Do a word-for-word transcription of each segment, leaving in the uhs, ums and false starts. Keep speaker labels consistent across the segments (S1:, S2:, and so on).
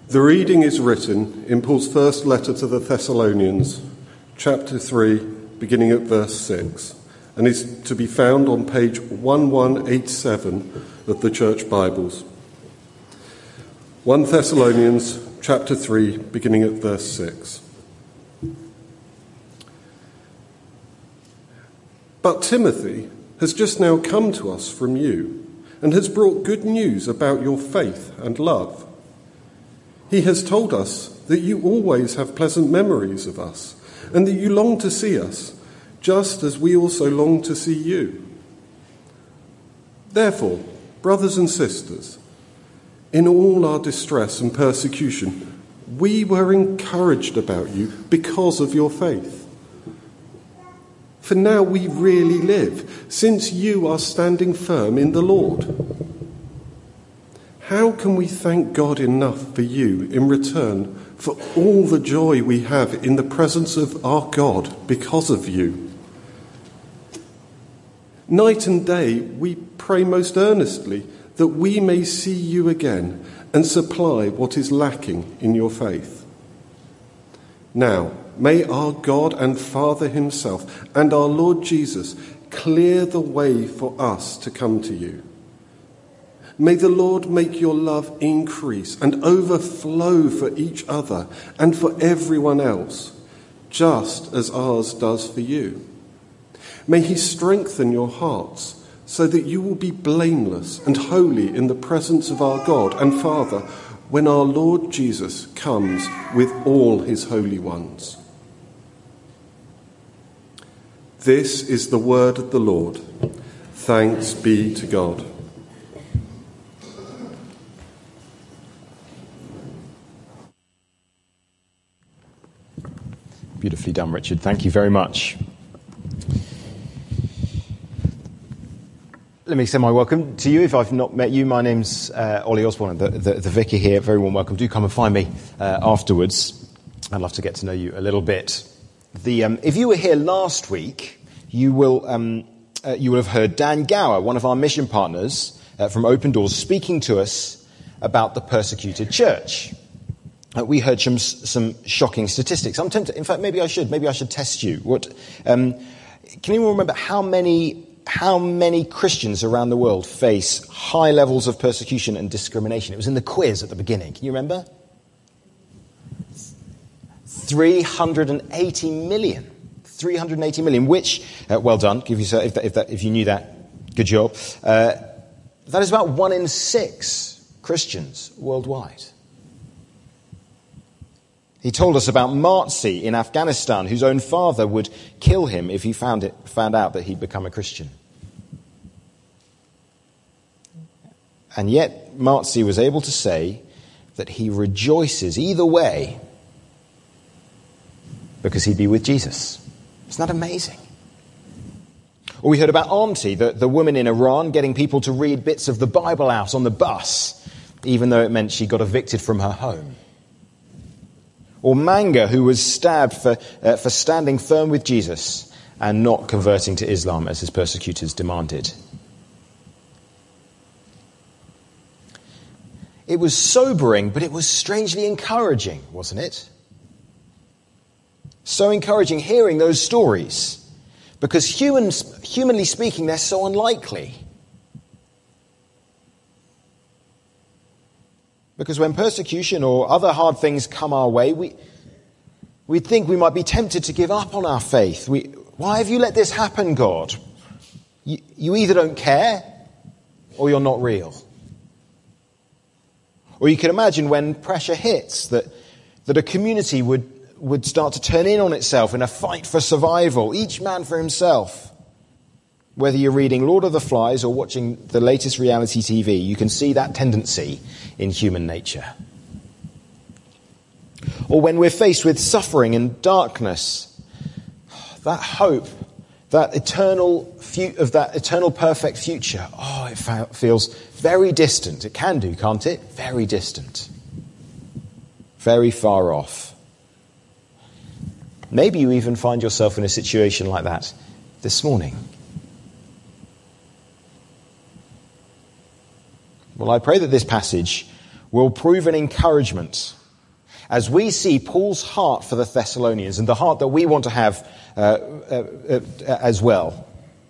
S1: The reading is written in Paul's first letter to the Thessalonians, chapter three, beginning at verse six, and is to be found on page eleven eighty-seven of the Church Bibles. First Thessalonians, chapter three, beginning at verse six. But Timothy has just now come to us from you and has brought good news about your faith and love. He has told us that you always have pleasant memories of us and that you long to see us, just as we also long to see you. Therefore, brothers and sisters, in all our distress and persecution, we were encouraged about you because of your faith. For now we really live, since you are standing firm in the Lord. How can we thank God enough for you in return for all the joy we have in the presence of our God because of you? Night and day we pray most earnestly that we may see you again and supply what is lacking in your faith. Now, may our God and Father himself and our Lord Jesus clear the way for us to come to you. May the Lord make your love increase and overflow for each other and for everyone else, just as ours does for you. May he strengthen your hearts so that you will be blameless and holy in the presence of our God and Father when our Lord Jesus comes with all his holy ones. This is the word of the Lord. Thanks be to God.
S2: Beautifully done, Richard. Thank you very much. Let me extend my welcome to you. If I've not met you, my name's uh, Ollie Osborne, the, the, the vicar here. Very warm welcome. Do come and find me uh, afterwards. I'd love to get to know you a little bit. The um, if you were here last week, you will um, uh, you will have heard Dan Gower, one of our mission partners uh, from Open Doors, speaking to us about the persecuted church. Uh, we heard some some shocking statistics. I'm tempted. In fact, maybe I should. Maybe I should test you. What? Um, can anyone remember how many how many Christians around the world face high levels of persecution and discrimination? It was in the quiz at the beginning. Can you remember? three hundred eighty million. three hundred eighty million. Which, uh, well done. Give you if that, if that if you knew that, good job. Uh, that is about one in six Christians worldwide. He told us about Marzi in Afghanistan, whose own father would kill him if he found it, found out that he'd become a Christian. And yet Marzi was able to say that he rejoices either way because he'd be with Jesus. Isn't that amazing? Or we heard about Auntie, the, the woman in Iran, getting people to read bits of the Bible out on the bus, even though it meant she got evicted from her home. Or Manga, who was stabbed for uh, for standing firm with Jesus and not converting to Islam as his persecutors demanded. It was sobering, but it was strangely encouraging, wasn't it? So encouraging hearing those stories, because humans, humanly speaking, they're so unlikely. Because when persecution or other hard things come our way, we we think we might be tempted to give up on our faith. We, why have you let this happen, God? You, you either don't care or you're not real. Or you can imagine when pressure hits that, that a community would, would start to turn in on itself in a fight for survival, each man for himself. Whether you're reading Lord of the Flies or watching the latest reality T V, you can see that tendency in human nature. Or when we're faced with suffering and darkness, that hope, that eternal fu- of that eternal perfect future, oh, it fa- feels very distant. It can do, can't it? Very distant. Very far off. Maybe you even find yourself in a situation like that this morning. Well, I pray that this passage will prove an encouragement as we see Paul's heart for the Thessalonians and the heart that we want to have uh, uh, uh, as well.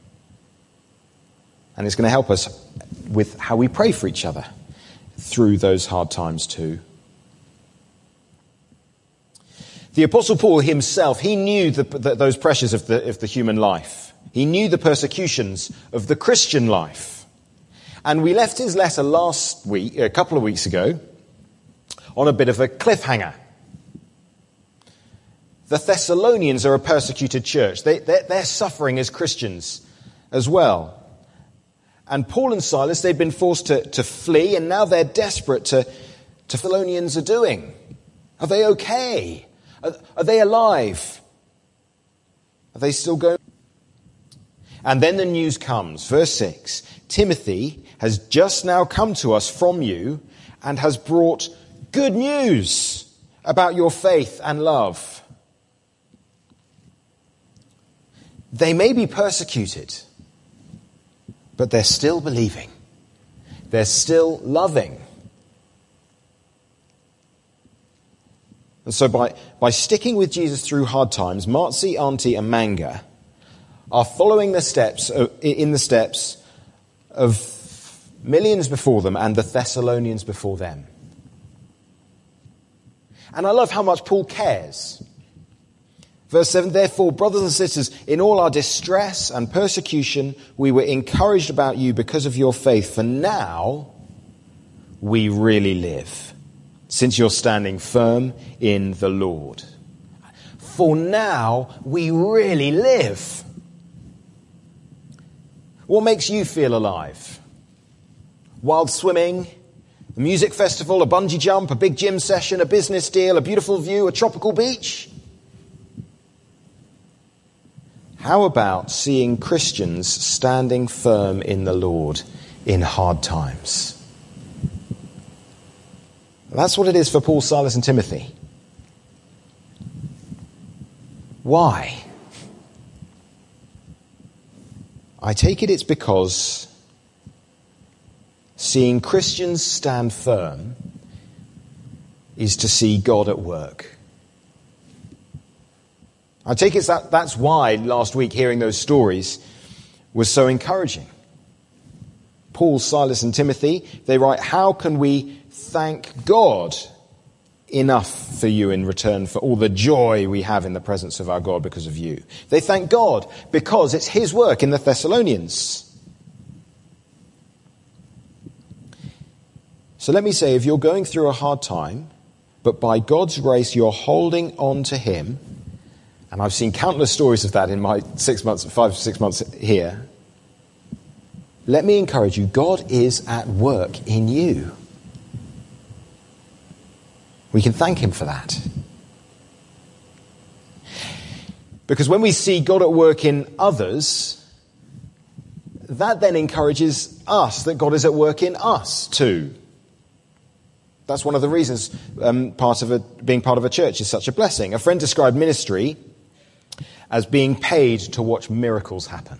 S2: And it's going to help us with how we pray for each other through those hard times too. The Apostle Paul himself, he knew the, the, those pressures of the, of the human life. He knew the persecutions of the Christian life. And we left his letter last week, a couple of weeks ago, on a bit of a cliffhanger. The Thessalonians are a persecuted church. They, they're, they're suffering as Christians as well. And Paul and Silas, they've been forced to, to flee, and now they're desperate to, to Thessalonians are doing. Are they okay? Are, are they alive? Are they still going? And then the news comes. Verse six, Timothy has just now come to us from you and has brought good news about your faith and love. They may be persecuted, but they're still believing. They're still loving. And so by, by sticking with Jesus through hard times, Marzi, Auntie and Manga are following the steps of, in the steps of millions before them and the Thessalonians before them. And I love how much Paul cares. Verse seven, therefore, brothers and sisters, in all our distress and persecution, we were encouraged about you because of your faith. For now, we really live, since you're standing firm in the Lord. For now, we really live. What makes you feel alive? Wild swimming, a music festival, a bungee jump, a big gym session, a business deal, a beautiful view, a tropical beach? How about seeing Christians standing firm in the Lord in hard times? That's what it is for Paul, Silas, and Timothy. Why? I take it it's because seeing Christians stand firm is to see God at work. I take it that that's why last week hearing those stories was so encouraging. Paul, Silas and Timothy, they write, how can we thank God enough for you in return for all the joy we have in the presence of our God because of you? They thank God because it's his work in the Thessalonians. So let me say, if you're going through a hard time, but by God's grace you're holding on to him, and I've seen countless stories of that in my six months, five, six months here. Let me encourage you, God is at work in you. We can thank him for that. Because when we see God at work in others, that then encourages us that God is at work in us too. That's one of the reasons um, part of a, being part of a church is such a blessing. A friend described ministry as being paid to watch miracles happen.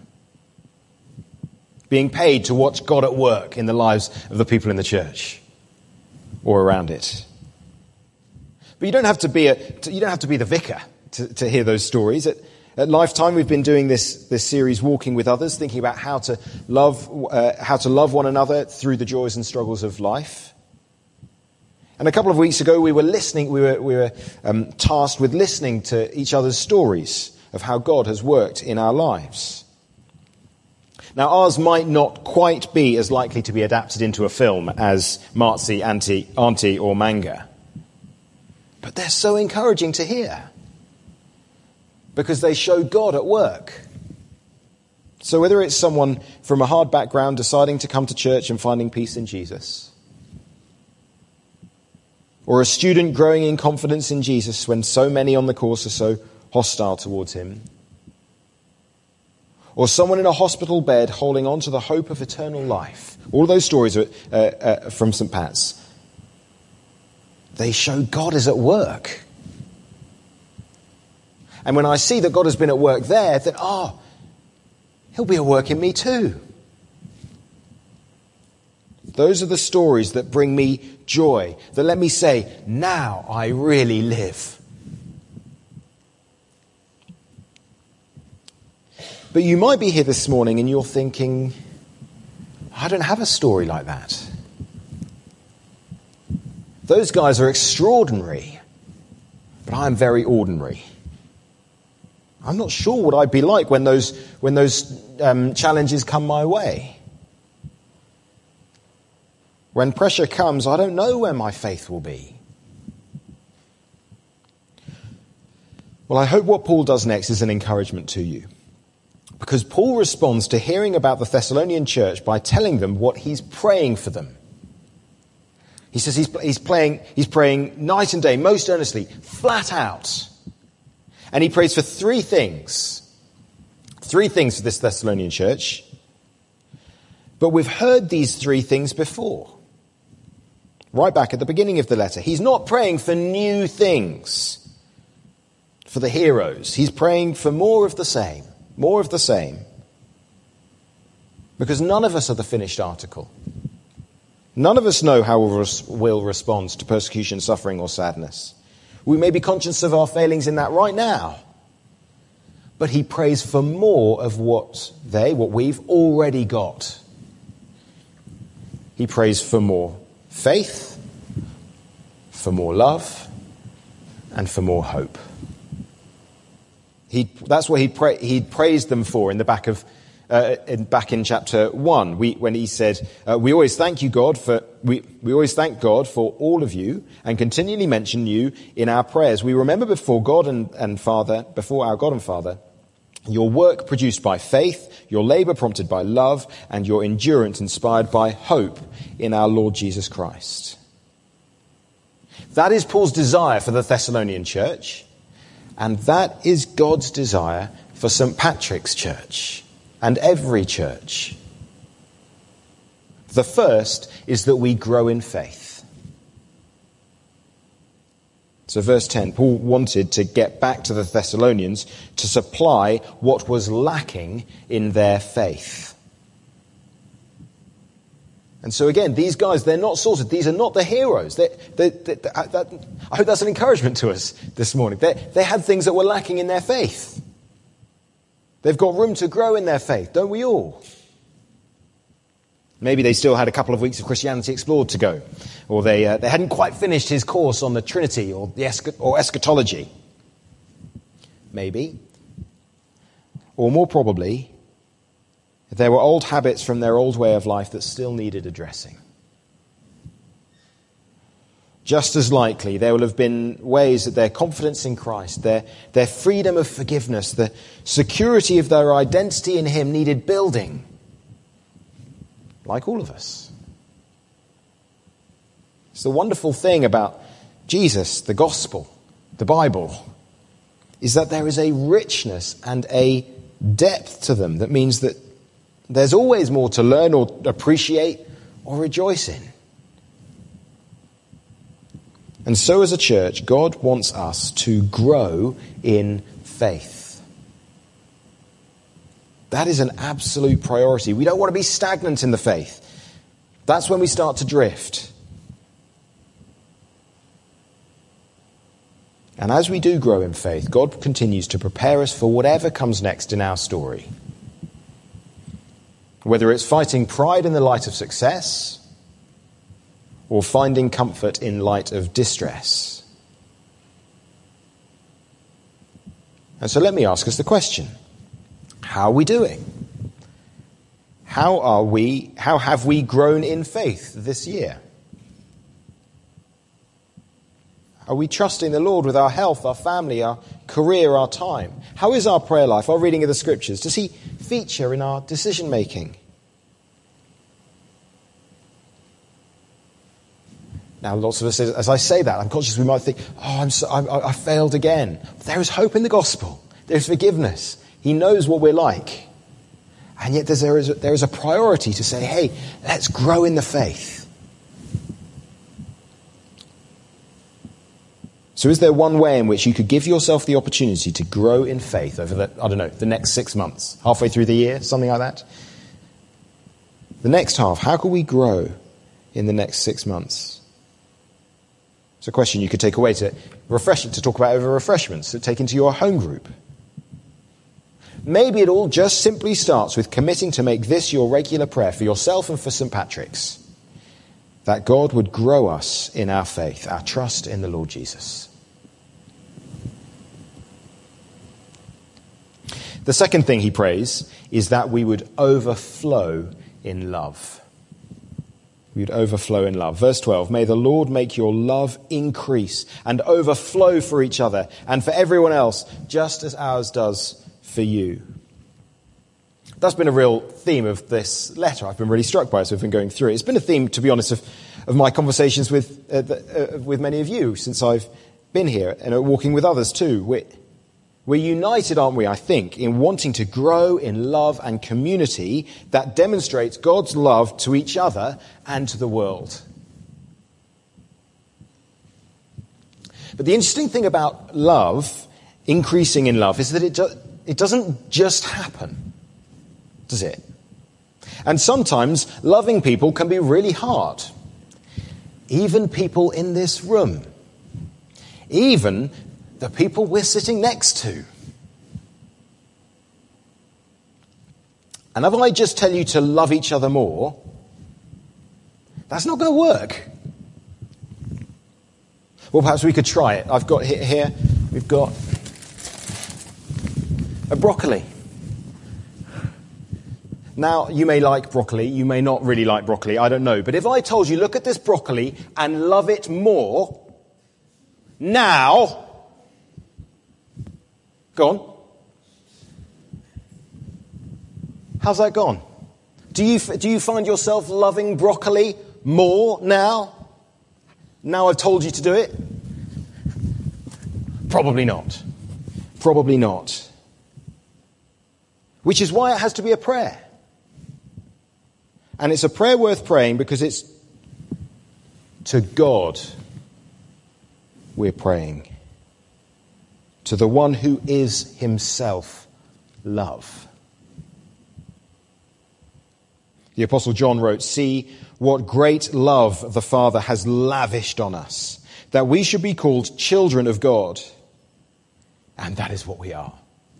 S2: Being paid to watch God at work in the lives of the people in the church or around it. But you don't have to be a, you don't have to be the vicar to, to hear those stories. At, at Lifetime, we've been doing this this series, Walking with Others, thinking about how to love uh, how to love one another through the joys and struggles of life. And a couple of weeks ago, we were listening. We were we were um, tasked with listening to each other's stories of how God has worked in our lives. Now, ours might not quite be as likely to be adapted into a film as Marzi, Auntie, Auntie or Manga. But they're so encouraging to hear because they show God at work. So whether it's someone from a hard background deciding to come to church and finding peace in Jesus, or a student growing in confidence in Jesus when so many on the course are so hostile towards him, or someone in a hospital bed holding on to the hope of eternal life. All of those stories are uh, uh, from Saint Pat's. They show God is at work. And when I see that God has been at work there, then, oh, he'll be at work in me too. Those are the stories that bring me joy, that let me say, now I really live. But you might be here this morning and you're thinking, I don't have a story like that. Those guys are extraordinary, but I am very ordinary. I'm not sure what I'd be like when those when those um, challenges come my way. When pressure comes, I don't know where my faith will be. Well, I hope what Paul does next is an encouragement to you. Because Paul responds to hearing about the Thessalonian church by telling them what he's praying for them. He says he's, he's, playing, he's praying night and day, most earnestly, flat out. And he prays for three things. Three things for this Thessalonian church. But we've heard these three things before. Right back at the beginning of the letter. He's not praying for new things for the heroes. He's praying for more of the same. More of the same. Because none of us are the finished article. None of us know how we'll respond to persecution, suffering, or sadness. We may be conscious of our failings in that right now. But he prays for more of what they, what we've already got. He prays for more faith, for more love, and for more hope. He, that's what he pra- he praised them for in the back of uh, in, back in chapter one. We, when he said, uh, "We always thank you, God, for we we always thank God for all of you, and continually mention you in our prayers. We remember before God and, and Father, before our God and Father, your work produced by faith, your labour prompted by love, and your endurance inspired by hope in our Lord Jesus Christ." That is Paul's desire for the Thessalonian church. And that is God's desire for Saint Patrick's church and every church. The first is that we grow in faith. So verse ten, Paul wanted to get back to the Thessalonians to supply what was lacking in their faith. And so again, these guys, they're not sorted. These are not the heroes. They, they, they, that, I hope that's an encouragement to us this morning. They, they had things that were lacking in their faith. They've got room to grow in their faith, don't we all? Maybe they still had a couple of weeks of Christianity Explored to go. Or they, uh, they hadn't quite finished his course on the Trinity or, the esch- or eschatology. Maybe. Or more probably, there were old habits from their old way of life that still needed addressing. Just as likely, there will have been ways that their confidence in Christ, their, their freedom of forgiveness, the security of their identity in Him needed building. Like all of us. It's the wonderful thing about Jesus, the gospel, the Bible, is that there is a richness and a depth to them that means that there's always more to learn or appreciate or rejoice in. And so as a church, God wants us to grow in faith. That is an absolute priority. We don't want to be stagnant in the faith. That's when we start to drift. And as we do grow in faith, God continues to prepare us for whatever comes next in our story. Whether it's fighting pride in the light of success or finding comfort in light of distress. And so let me ask us the question. How are we doing? How are we, how have we grown in faith this year? Are we trusting the Lord with our health, our family, our career, our time? How is our prayer life, our reading of the scriptures? Does He feature in our decision making? Now, lots of us, as I say that, I'm conscious we might think, oh, I'm so, I, I failed again. There is hope in the gospel. There's forgiveness. He knows what we're like. And yet there is, a, there is a priority to say, hey, let's grow in the faith. So is there one way in which you could give yourself the opportunity to grow in faith over the, I don't know, the next six months, halfway through the year, something like that? The next half, how can we grow in the next six months? It's a question you could take away to refresh to talk about over refreshments, to take into your home group. Maybe it all just simply starts with committing to make this your regular prayer for yourself and for Saint Patrick's, that God would grow us in our faith, our trust in the Lord Jesus. The second thing he prays is that we would overflow in love. We would overflow in love. Verse twelve, may the Lord make your love increase and overflow for each other and for everyone else, just as ours does for you. That's been a real theme of this letter. I've been really struck by it as we've been going through it. It's been a theme, to be honest, of, of my conversations with uh, the, uh, with many of you since I've been here, and uh, walking with others too. We're, we're united, aren't we, I think, in wanting to grow in love and community that demonstrates God's love to each other and to the world. But the interesting thing about love, increasing in love, is that it, do, it doesn't just happen, does it? And sometimes loving people can be really hard. Even people in this room. Even the people we're sitting next to. And if I just tell you to love each other more, that's not going to work. Well, perhaps we could try it. I've got here, we've got a broccoli. Now, you may like broccoli, you may not really like broccoli, I don't know. But if I told you, look at this broccoli and love it more, now, go on. How's that gone? Do you, do you find yourself loving broccoli more now? Now I've told you to do it? Probably not. Probably not. Which is why it has to be a prayer. And it's a prayer worth praying because it's to God we're praying. To the one who is himself love. The Apostle John wrote, see what great love the Father has lavished on us, that we should be called children of God. And that is what we are.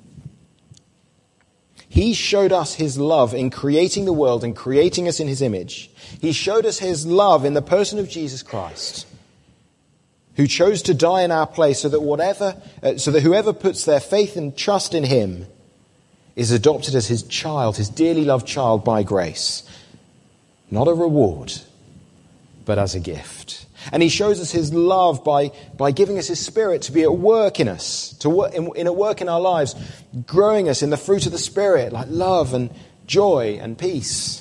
S2: He showed us his love in creating the world and creating us in his image. He showed us his love in the person of Jesus Christ, who chose to die in our place so that whatever, uh, so that whoever puts their faith and trust in him is adopted as his child, his dearly loved child by grace. Not a reward, but as a gift. And he shows us his love by, by giving us his Spirit to be at work in us, to work in, in a work in our lives, growing us in the fruit of the Spirit, like love and joy and peace.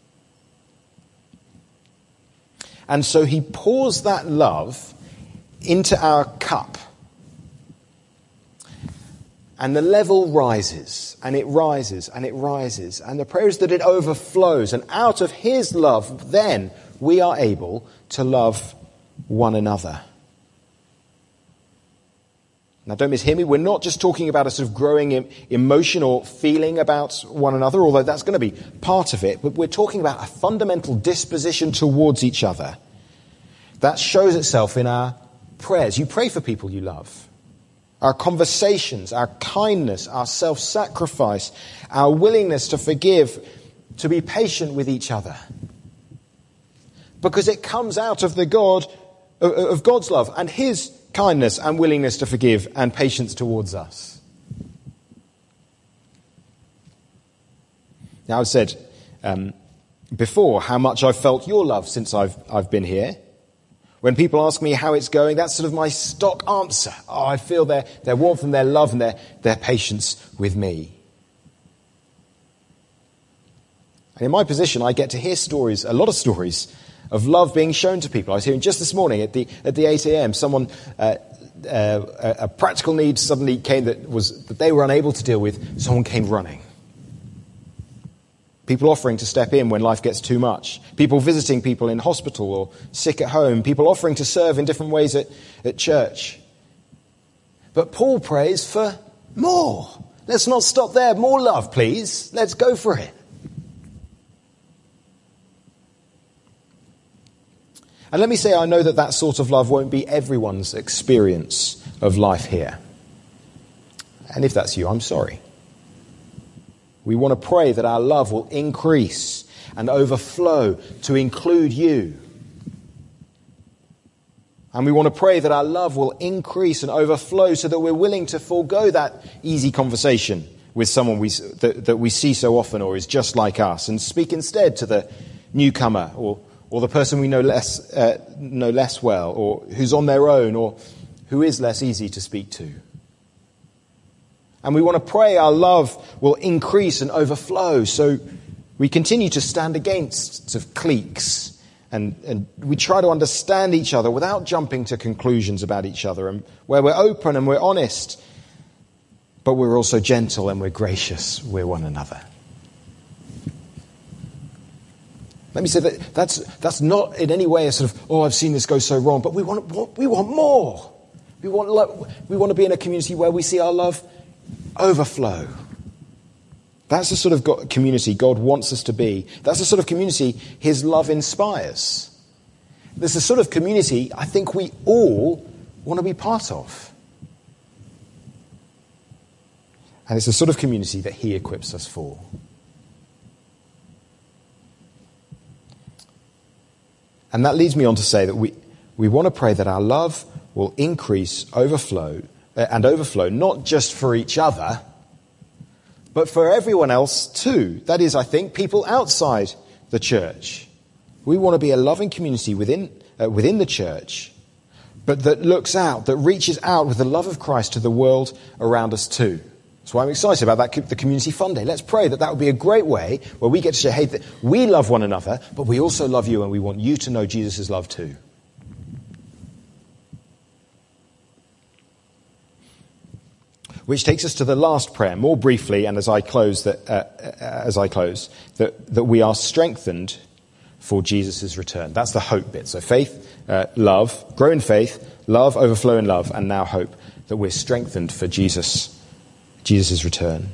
S2: And so he pours that love into our cup. And the level rises, and it rises, and it rises. And the prayer is that it overflows. And out of his love, then we are able to love one another. Now, don't mishear me. We're not just talking about a sort of growing emotion or feeling about one another, although that's going to be part of it. But we're talking about a fundamental disposition towards each other that shows itself in our prayers. You pray for people you love. Our conversations, our kindness, our self-sacrifice, our willingness to forgive, to be patient with each other. Because it comes out of the God, of God's love and his kindness and willingness to forgive and patience towards us. Now, I've said um, before how much I've felt your love since I've I've been here. When people ask me how it's going, that's sort of my stock answer. Oh, I feel their, their warmth and their love and their, their patience with me. And in my position, I get to hear stories, a lot of stories, of love being shown to people. I was hearing just this morning at the at the eight a.m. someone, uh, uh, a practical need suddenly came that was that they were unable to deal with. Someone came running. People offering to step in when life gets too much. People visiting people in hospital or sick at home. People offering to serve in different ways at, at church. But Paul prays for more. Let's not stop there. More love, please. Let's go for it. And let me say, I know that that sort of love won't be everyone's experience of life here. And if that's you, I'm sorry. We want to pray that our love will increase and overflow to include you. And we want to pray that our love will increase and overflow so that we're willing to forego that easy conversation with someone we, that, that we see so often or is just like us, and speak instead to the newcomer or, or the person we know less, uh, know less well, or who's on their own, or who is less easy to speak to. And we want to pray our love will increase and overflow so we continue to stand against sort of cliques, and, and we try to understand each other without jumping to conclusions about each other, and where we're open and we're honest, but we're also gentle and we're gracious with one another. Let me say that that's, that's not in any way a sort of, oh, I've seen this go so wrong, but we want, we want more. We want, we want to be in a community where we see our love overflow. That's the sort of God, community God wants us to be. That's the sort of community his love inspires. There's the sort of community I think we all want to be part of. And it's the sort of community that he equips us for. And that leads me on to say that we, we want to pray that our love will increase, overflow, and overflow, not just for each other, but for everyone else too. That is, I think, people outside the church. We want to be a loving community within uh, within the church, but that looks out, that reaches out with the love of Christ to the world around us too. That's why I'm excited about that, the Community Fun Day. Let's pray that that would be a great way where we get to say, hey, that we love one another, but we also love you, and we want you to know Jesus' love too. Which takes us to the last prayer, more briefly, and as I close, that uh, as I close, that, that we are strengthened for Jesus' return. That's the hope bit. So faith, uh, love, grow in faith, love, overflow in love, and now hope, that we're strengthened for Jesus, Jesus' return.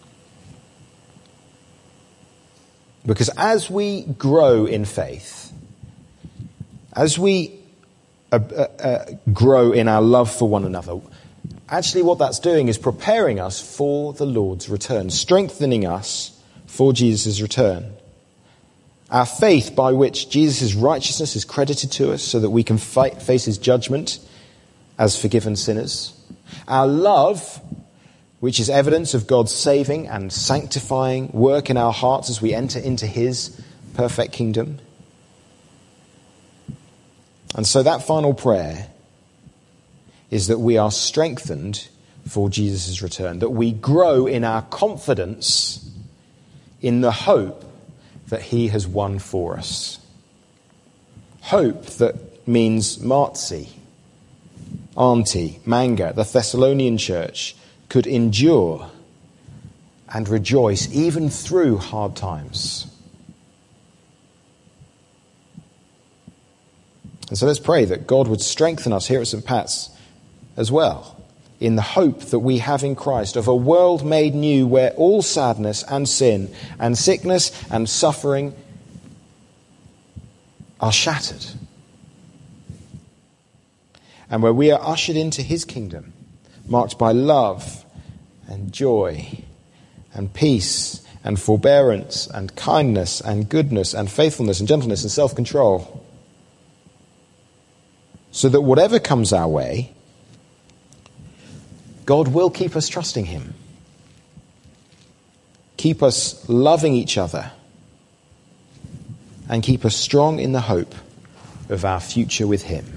S2: Because as we grow in faith, as we uh, uh, uh, grow in our love for one another, actually what that's doing is preparing us for the Lord's return, strengthening us for Jesus' return. Our faith, by which Jesus' righteousness is credited to us so that we can fight, face his judgment as forgiven sinners. Our love, which is evidence of God's saving and sanctifying work in our hearts as we enter into his perfect kingdom. And so that final prayer is that we are strengthened for Jesus' return, that we grow in our confidence in the hope that he has won for us. Hope that means Marzi, Auntie, Manga, the Thessalonian church could endure and rejoice even through hard times. And so let's pray that God would strengthen us here at Saint Pat's as well, in the hope that we have in Christ of a world made new where all sadness and sin and sickness and suffering are shattered, and where we are ushered into his kingdom, marked by love and joy and peace and forbearance and kindness and goodness and faithfulness and gentleness and self-control, so that whatever comes our way, God will keep us trusting him, keep us loving each other, and keep us strong in the hope of our future with him.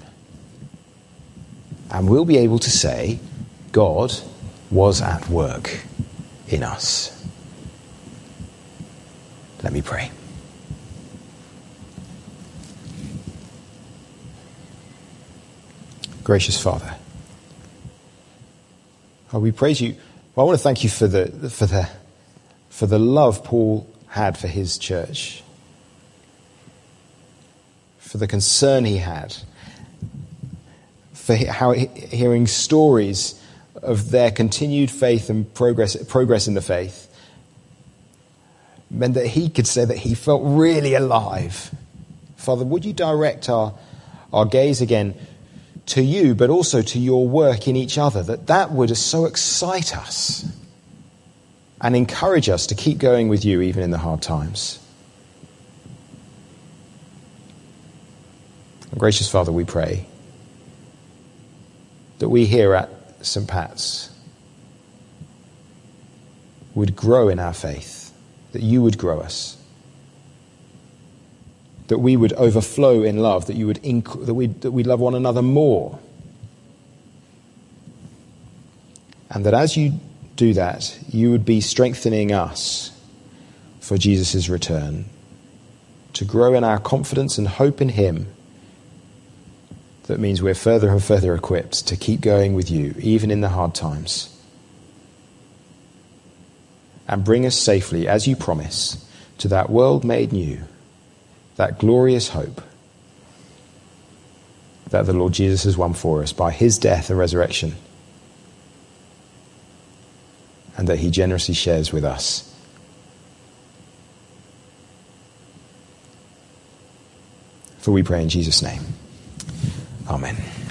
S2: And we'll be able to say, God was at work in us. Let me pray. Gracious Father, oh, we praise you. Well, I want to thank you for the for the for the love Paul had for his church, for the concern he had, for how hearing stories of their continued faith and progress progress in the faith meant that he could say that he felt really alive. Father, would you direct our our gaze again to you, but also to your work in each other, that that would so excite us and encourage us to keep going with you even in the hard times. And gracious Father, we pray that we here at Saint Pat's would grow in our faith, that you would grow us, that we would overflow in love, that you would inc- that we that we love one another more, and that as you do that, you would be strengthening us for Jesus' return, to grow in our confidence and hope in him. That means we're further and further equipped to keep going with you, even in the hard times. And bring us safely, as you promise, to that world made new, that glorious hope that the Lord Jesus has won for us by his death and resurrection, and that he generously shares with us. For we pray in Jesus' name. Amen.